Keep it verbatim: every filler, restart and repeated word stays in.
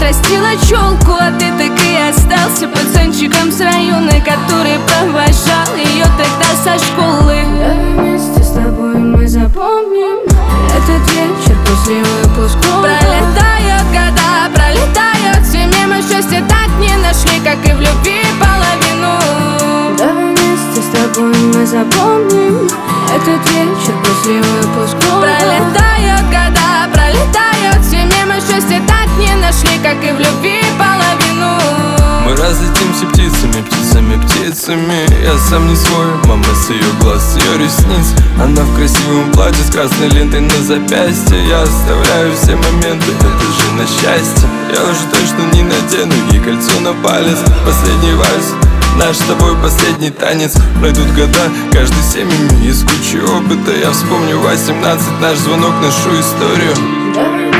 отрастила челку, а ты так и остался пацанчиком с района, который провожал ее тогда со школы. Давай вместе с тобой мы запомним этот вечер после выпускного. Пролетают года, пролетают все мимо, счастья так не нашли, как и в любви половину. Давай вместе с тобой мы запомним этот вечер после выпускного. Пролетают года, пролетают все мимо, счастья так не нашли, как и в любви половину. Мы разлетимся птицами, птицами, птицами. Я сам не свой, мама с ее глаз, с ее ресниц. Она в красивом платье с красной лентой на запястье. Я оставляю все моменты, это же на счастье. Я уже точно не надену ей кольцо на палец. Последний вальс, наш с тобой последний танец. Пройдут года, каждый семьями из кучи опыта. Я вспомню восемнадцать, наш звонок, нашу историю.